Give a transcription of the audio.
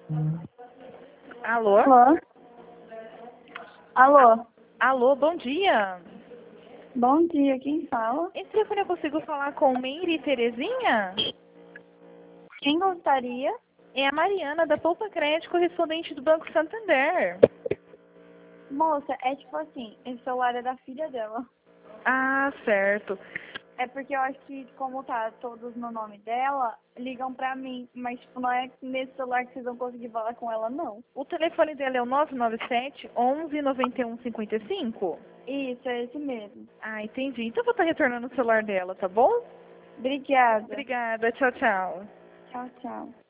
Alô? Alô? Alô? Alô, bom dia. Bom dia, quem fala? Esse telefone eu consigo falar com Meire e Terezinha? Quem gostaria? É a Mariana, da Poupa Crédito, correspondente do Banco Santander. Moça, é tipo assim, esse celular é da filha dela. Ah, certo. É porque eu acho que, como tá todos no nome dela, ligam pra mim. Mas, tipo, não é nesse celular que vocês vão conseguir falar com ela, não. O telefone dela é o 997 11 91 55? Isso, é esse mesmo. Ah, entendi. Então eu vou estar retornando o celular dela, tá bom? Obrigada. Obrigada. Tchau, tchau. Tchau, tchau.